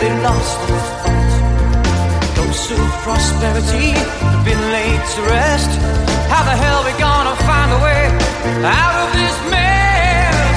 they lost the fight. Those who prosperity have been laid to rest. How the hell we gonna find a way out of this mess?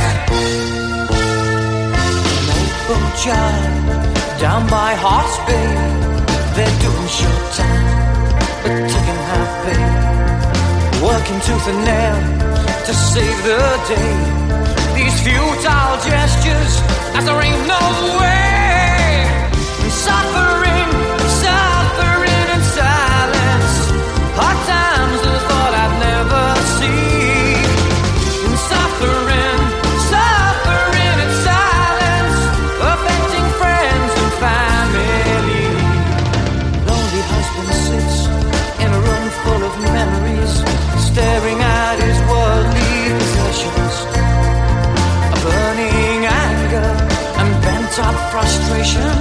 An old child down by Hearts Bay, they're doing short time, but taking half pay, working tooth and nail to save the day. These futile gestures, as there ain't no way. And suffering, suffering in silence. Hard times I thought I'd never see. And suffering, suffering in silence, affecting friends and family. Lonely husband sits in a room full of memories, staring at his worldly possessions. A burning anger and bent-up frustration